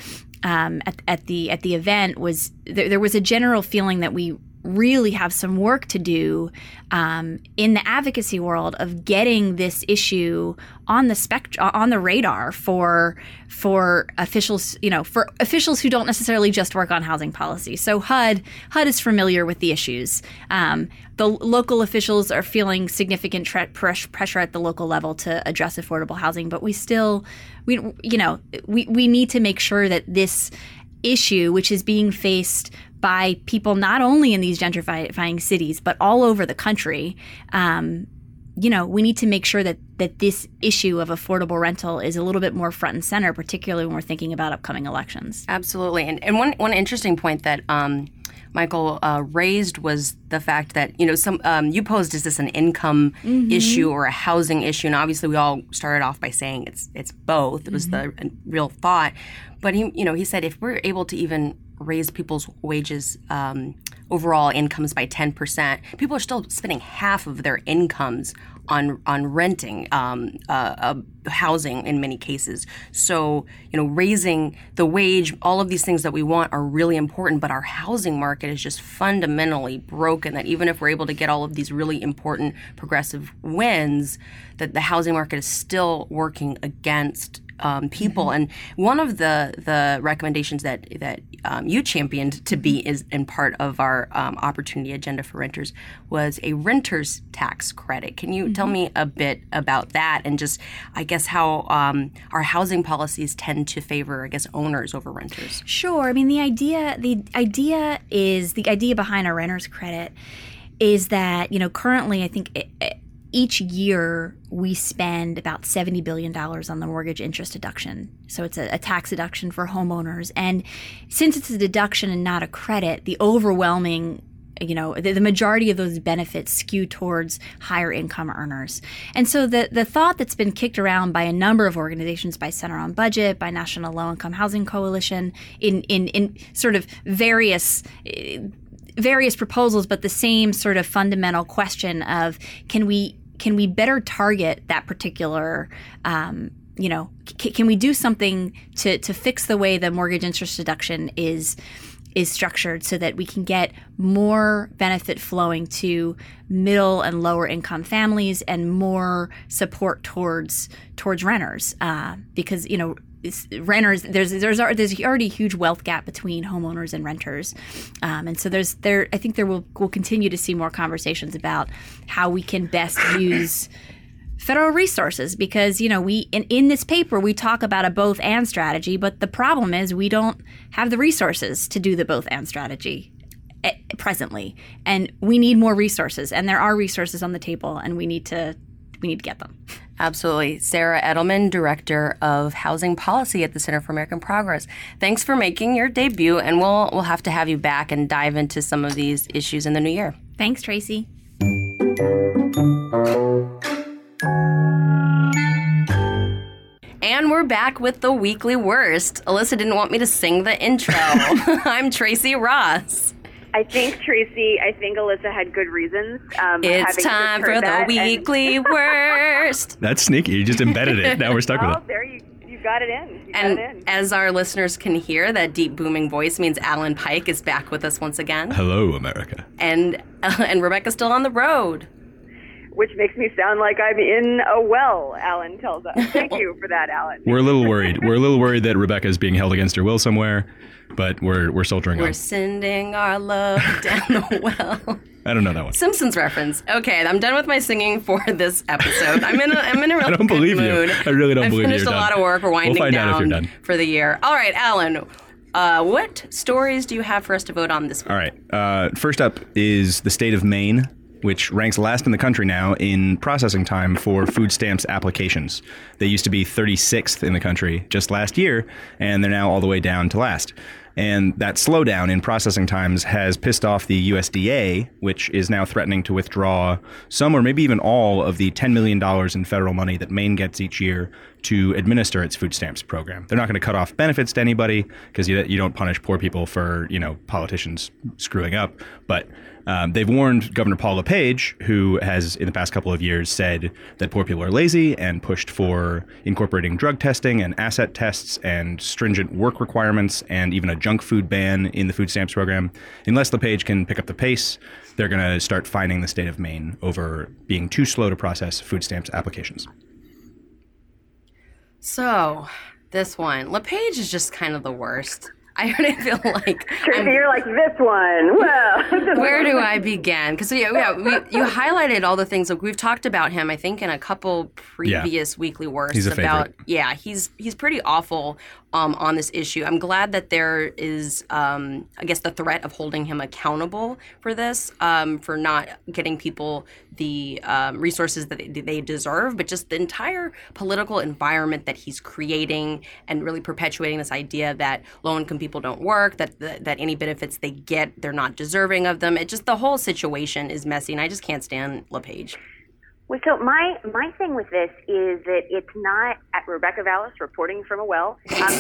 the event was there was a general feeling that we really have some work to do in the advocacy world of getting this issue on the radar for officials, for officials who don't necessarily just work on housing policy. So HUD is familiar with the issues. The local officials are feeling significant pressure at the local level to address affordable housing, but we need to make sure that this issue, which is being faced by people not only in these gentrifying cities, but all over the country, we need to make sure that this issue of affordable rental is a little bit more front and center, particularly when we're thinking about upcoming elections. Absolutely. And one interesting point that Michael raised was the fact that, you posed, is this an income issue or a housing issue? And obviously we all started off by saying it's both. It was the real thought. But he said if we're able to even raise people's wages overall incomes by 10%, people are still spending half of their incomes on renting housing in many cases. So, raising the wage, all of these things that we want are really important, but our housing market is just fundamentally broken, that even if we're able to get all of these really important progressive wins, that the housing market is still working against people. And one of the recommendations that you championed to be is in part of our opportunity agenda for renters was a renter's tax credit. Can you tell me a bit about that, and just, I guess, how our housing policies tend to favor, I guess, owners over renters? Sure. I mean, the idea behind our renter's credit is that, currently I think each year we spend about $70 billion on the mortgage interest deduction. So it's a tax deduction for homeowners. And since it's a deduction and not a credit, the overwhelming, the majority of those benefits skew towards higher income earners. And so the thought that's been kicked around by a number of organizations, by Center on Budget, by National Low Income Housing Coalition, in sort of various proposals, but the same sort of fundamental question of can we better target that particular, can we do something to fix the way the mortgage interest deduction is structured so that we can get more benefit flowing to middle and lower income families and more support towards renters, because renters, there's already a huge wealth gap between homeowners and renters, and so I think we'll continue to see more conversations about how we can best use federal resources, because we in this paper we talk about a both and strategy, but the problem is we don't have the resources to do the both and strategy presently, and we need more resources, and there are resources on the table, and we need to get them. Absolutely. Sarah Edelman, Director of Housing Policy at the Center for American Progress. Thanks for making your debut, and we'll have to have you back and dive into some of these issues in the new year. Thanks, Tracy. And we're back with the weekly worst. Alyssa didn't want me to sing the intro. I'm Tracy Ross. I think Alyssa had good reasons. It's time for the weekly worst. That's sneaky. You just embedded it. Now we're stuck with it. There you got it in. And as our listeners can hear, that deep booming voice means Alan Pike is back with us once again. Hello, America. And Rebecca's still on the road. Which makes me sound like I'm in a well, Alan tells us. Thank you for that, Alan. We're a little worried. We're a little worried that Rebecca is being held against her will somewhere, but we're soldiering on. We're sending our love down the well. I don't know that one. Simpsons reference. Okay, I'm done with my singing for this episode. I'm in a real I don't believe mood. you. I really don't believe you. I finished a lot of work. We're winding down down if you're done. for the year. All right, Alan. What stories do you have for us to vote on this week? All right. First up is the state of Maine, which ranks last in the country now in processing time for food stamps applications. They used to be 36th in the country just last year, and they're now all the way down to last. And that slowdown in processing times has pissed off the USDA, which is now threatening to withdraw some or maybe even all of the $10 million in federal money that Maine gets each year to administer its food stamps program. They're not going to cut off benefits to anybody because you don't punish poor people for, politicians screwing up. But they've warned Governor Paul LePage, who has in the past couple of years said that poor people are lazy and pushed for incorporating drug testing and asset tests and stringent work requirements and even a junk food ban in the food stamps program. Unless LePage can pick up the pace, they're going to start fining the state of Maine over being too slow to process food stamps applications. So, this one. LePage is just kind of the worst. I already feel like... Tracy, you're like, this one. Well, where do I begin? Because you highlighted all the things. Like, we've talked about him, I think, in a couple previous weekly worsts. He's a favorite. He's pretty awful on this issue. I'm glad that there is, I guess, the threat of holding him accountable for this, for not getting people the resources that they deserve, but just the entire political environment that he's creating and really perpetuating this idea that low-income people don't work, that any benefits they get, they're not deserving of them. The whole situation is messy, and I just can't stand LePage. Well, so my thing with this is that it's not Rebecca Vallis reporting from a well.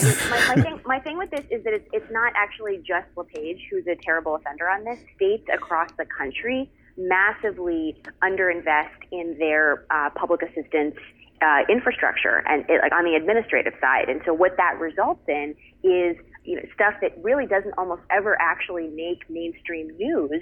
My thing with this is that it's not actually just LePage who's a terrible offender on this. States across the country massively underinvest in their public assistance infrastructure and like on the administrative side. And so what that results in is stuff that really doesn't almost ever actually make mainstream news,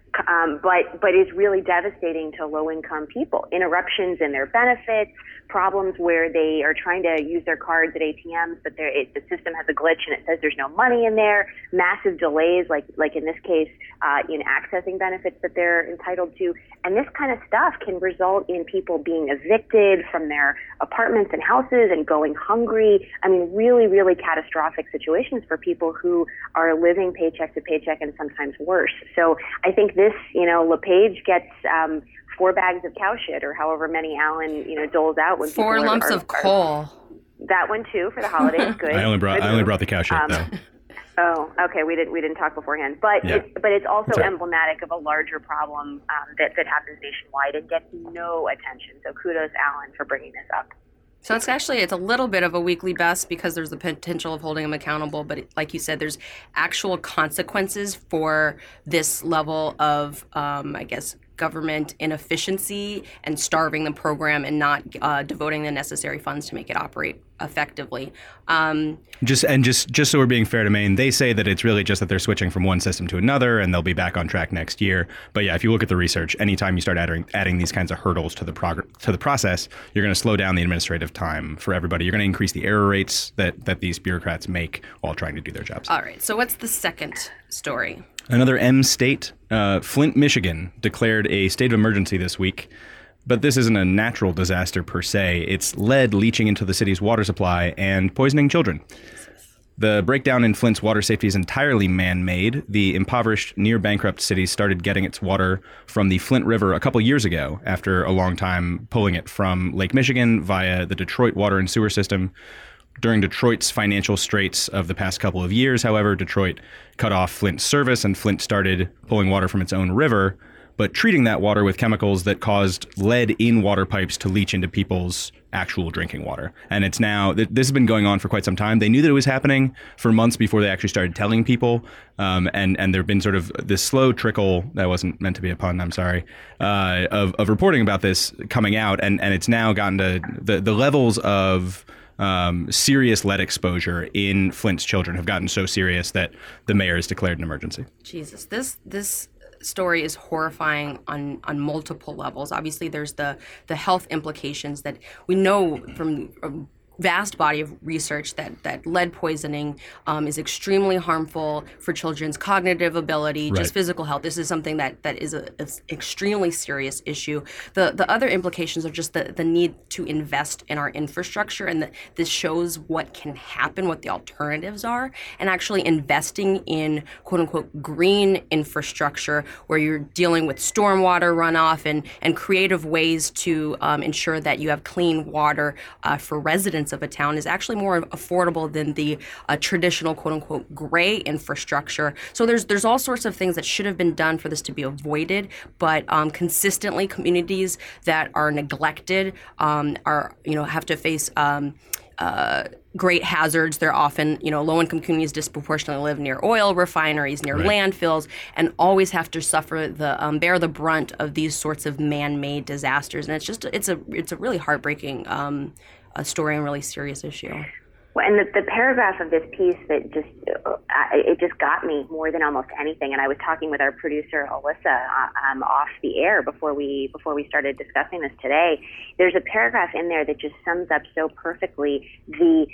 but is really devastating to low-income people. Interruptions in their benefits, problems where they are trying to use their cards at ATMs, but the system has a glitch and it says there's no money in there. Massive delays, like in this case, in accessing benefits that they're entitled to. And this kind of stuff can result in people being evicted from their apartments and houses and going hungry. I mean, really, really catastrophic situations for people who are living paycheck to paycheck and sometimes worse. So I think this, LePage gets 4 bags of cow shit or however many Alan, doles out when 4 lumps of coal. That one too for the holidays. Good. I only brought the cow shit though. Oh, okay. We didn't talk beforehand, but yeah. It's also emblematic of a larger problem that happens nationwide and gets no attention. So kudos, Alan, for bringing this up. So it's a little bit of a weekly best because there's the potential of holding them accountable. But like you said, there's actual consequences for this level of, government inefficiency and starving the program and not devoting the necessary funds to make it operate effectively. Just so we're being fair to Maine, they say that it's really just that they're switching from one system to another and they'll be back on track next year. But yeah, if you look at the research, anytime you start adding these kinds of hurdles to the process, you're going to slow down the administrative time for everybody. You're going to increase the error rates that these bureaucrats make while trying to do their jobs. All right. So what's the second story? Another M state, Flint, Michigan, declared a state of emergency this week. But this isn't a natural disaster per se. It's lead leaching into the city's water supply and poisoning children. The breakdown in Flint's water safety is entirely man-made. The impoverished, near-bankrupt city started getting its water from the Flint River a couple years ago after a long time pulling it from Lake Michigan via the Detroit water and sewer system. During Detroit's financial straits of the past couple of years, however, Detroit cut off Flint's service and Flint started pulling water from its own river, but treating that water with chemicals that caused lead in water pipes to leach into people's actual drinking water. And it's now, this has been going on for quite some time. They knew that it was happening for months before they actually started telling people. And there have been sort of this slow trickle, that wasn't meant to be a pun, I'm sorry, of reporting about this coming out. And it's now gotten to the levels of serious lead exposure in Flint's children have gotten so serious that the mayor has declared an emergency. Jesus, this story is horrifying on multiple levels. Obviously, there's the health implications that we know from a vast body of research that lead poisoning is extremely harmful for children's cognitive ability, just physical health. This is something that is an extremely serious issue. The other implications are just the need to invest in our infrastructure, and this shows what can happen, what the alternatives are, and actually investing in quote-unquote green infrastructure where you're dealing with stormwater runoff and creative ways to ensure that you have clean water for residents of a town is actually more affordable than the traditional quote-unquote gray infrastructure. So there's all sorts of things that should have been done for this to be avoided, but consistently communities that are neglected have to face great hazards. They're often, low-income communities disproportionately live near oil refineries, near landfills, and always have to suffer bear the brunt of these sorts of man-made disasters. And it's a really heartbreaking a story and really serious issue. Well, and the paragraph of this piece that just got me more than almost anything. And I was talking with our producer Alyssa off the air before we started discussing this today. There's a paragraph in there that just sums up so perfectly the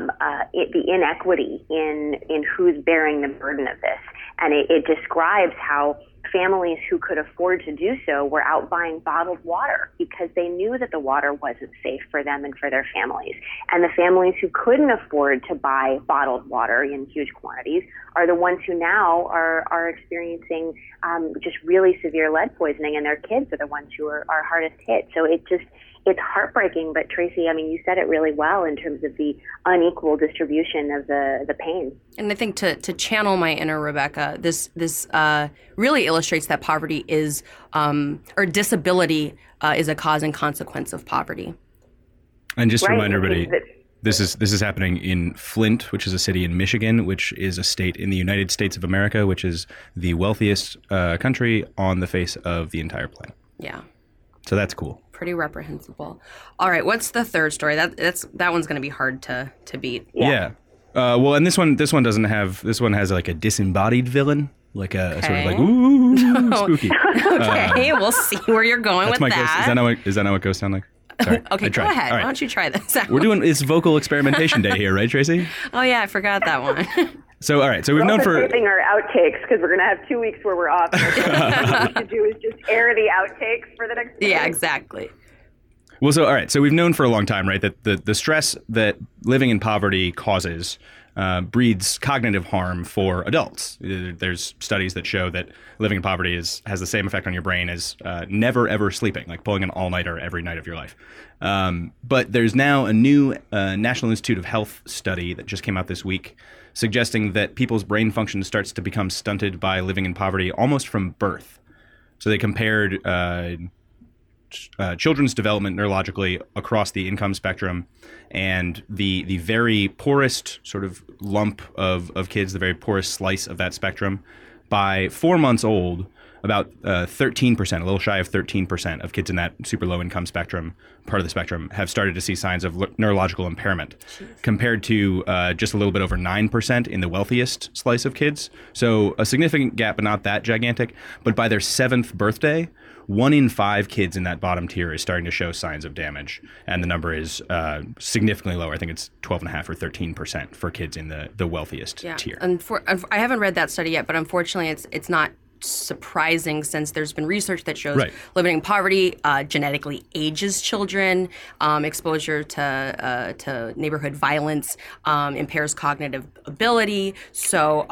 inequity in who's bearing the burden of this, and it describes how families who could afford to do so were out buying bottled water because they knew that the water wasn't safe for them and for their families. And the families who couldn't afford to buy bottled water in huge quantities are the ones who now are experiencing just really severe lead poisoning, and their kids are the ones who are hardest hit. So it's heartbreaking. But Tracy, I mean, you said it really well in terms of the unequal distribution of the pain. And I think to channel my inner Rebecca, this really illustrates that poverty is, or disability is a cause and consequence of poverty. And just to remind everybody, this is happening in Flint, which is a city in Michigan, which is a state in the United States of America, which is the wealthiest country on the face of the entire planet. Yeah. So that's cool. Pretty reprehensible. All right, what's the third story? That one's going to be hard to beat. Yeah. Well, and this one doesn't have. This one has like a disembodied villain, like a sort of like ooh spooky. Okay, we'll see where you're going with that. Ghost. Is that not what ghosts sound like? Sorry, okay, go ahead. Right. Why don't you try this out? We're doing it's vocal experimentation day here, right, Tracy? Oh yeah, I forgot that one. So all right, so we've known for saving our outtakes because we're gonna have 2 weeks where we're off. What we should do is just air the outtakes for the next. Yeah, exactly. Well, so all right, so we've known for a long time, right, that the stress that living in poverty causes breeds cognitive harm for adults. There's studies that show that living in poverty has the same effect on your brain as never ever sleeping, like pulling an all-nighter every night of your life. But there's now a new National Institute of Health study that just came out this week suggesting that people's brain function starts to become stunted by living in poverty almost from birth. So they compared children's development neurologically across the income spectrum, and the very poorest sort of lump of kids, the very poorest slice of that spectrum, by 4 months old, about 13%, a little shy of 13% of kids in that super low income spectrum, part of the spectrum, have started to see signs of neurological impairment. Jeez. Compared to just a little bit over 9% in the wealthiest slice of kids. So a significant gap, but not that gigantic. But by their 7th birthday, 1 in 5 kids in that bottom tier is starting to show signs of damage. And the number is significantly lower. I think it's 12.5 or 13% for kids in the wealthiest tier. I haven't read that study yet, but unfortunately it's not surprising, since there's been research that shows living in poverty genetically ages children, exposure to neighborhood violence impairs cognitive ability. So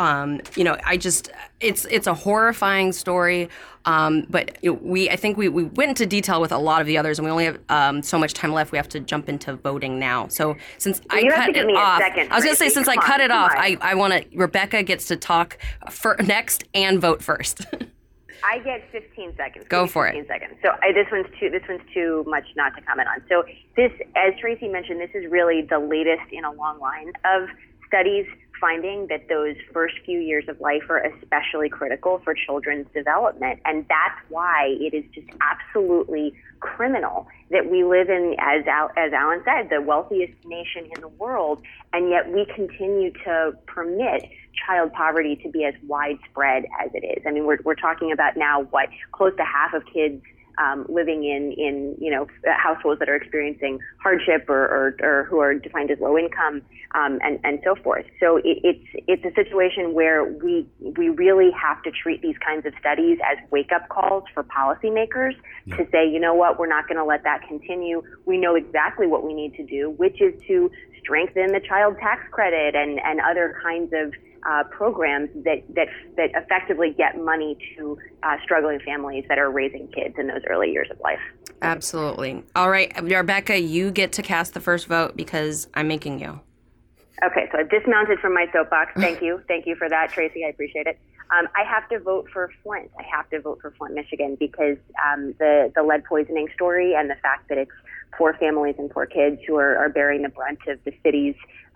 it's a horrifying story. But I think we went into detail with a lot of the others, and we only have so much time left. We have to jump into voting now. So since I cut it off, I was going to say, since I cut it off, I want to. Rebecca gets to talk next and vote first. I get 15 seconds. Go for it. 15 seconds. So this one's too much not to comment on. So this, as Tracy mentioned, this is really the latest in a long line of studies finding that those first few years of life are especially critical for children's development. And that's why it is just absolutely criminal that we live in, as Alan said, the wealthiest nation in the world, and yet we continue to permit child poverty to be as widespread as it is. I mean, we're talking about now close to half of kids living in households that are experiencing hardship or who are defined as low income, and so forth. So it's a situation where we really have to treat these kinds of studies as wake-up calls for policymakers to say, you know what, we're not going to let that continue. We know exactly what we need to do, which is to strengthen the child tax credit and other kinds of programs that effectively get money to struggling families that are raising kids in those early years of life. Absolutely. All right, Rebecca, you get to cast the first vote because I'm making you. Okay, so I've dismounted from my soapbox. Thank you. Thank you for that, Tracy. I appreciate it. I have to vote for Flint. I have to vote for Flint, Michigan, because the lead poisoning story and the fact that it's poor families and poor kids who are bearing the brunt of the city's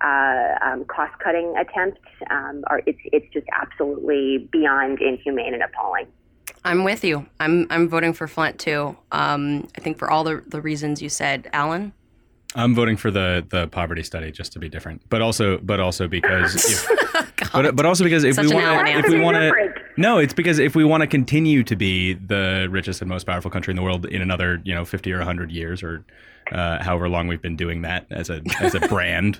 cost-cutting attempts, it's just absolutely beyond inhumane and appalling. I'm with you. I'm voting for Flint too. I think for all the reasons you said. Alan? I'm voting for the poverty study just to be different, but also because but also because if we want to no, it's because if we want to continue to be the richest and most powerful country in the world in another 50 or 100 years or however long we've been doing that as a brand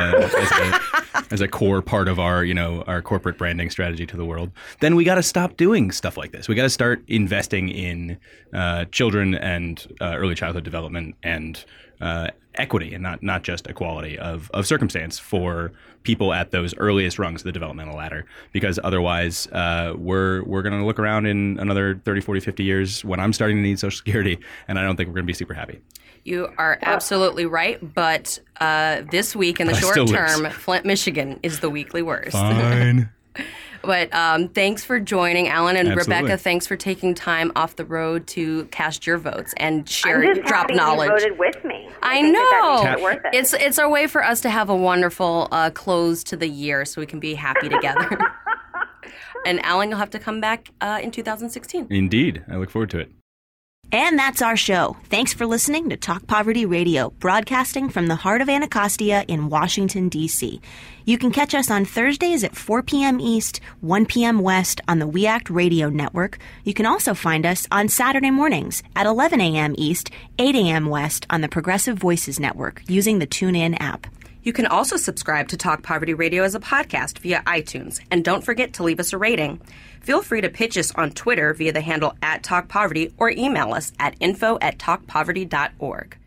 as a core part of our our corporate branding strategy to the world, then we got to stop doing stuff like this. We got to start investing in children and early childhood development and equity and not just equality of circumstance for people at those earliest rungs of the developmental ladder, because otherwise we're going to look around in another 30, 40, 50 years when I'm starting to need Social Security, and I don't think we're going to be super happy. You are absolutely right, but this week in the short term, Flint, Michigan is the weekly worst. Fine. But thanks for joining, Alan, and Absolutely. Rebecca. Thanks for taking time off the road to cast your votes and share I'm just drop happy knowledge. You voted with me. I think that know. makes it worth it. It's a way for us to have a wonderful close to the year, so we can be happy together. And Alan, you'll have to come back in 2016. Indeed. I look forward to it. And that's our show. Thanks for listening to Talk Poverty Radio, broadcasting from the heart of Anacostia in Washington, D.C. You can catch us on Thursdays at 4 p.m. East, 1 p.m. West on the We Act Radio Network. You can also find us on Saturday mornings at 11 a.m. East, 8 a.m. West on the Progressive Voices Network using the TuneIn app. You can also subscribe to Talk Poverty Radio as a podcast via iTunes. And don't forget to leave us a rating. Feel free to pitch us on Twitter via the handle @TalkPoverty or email us at info@talkpoverty.org.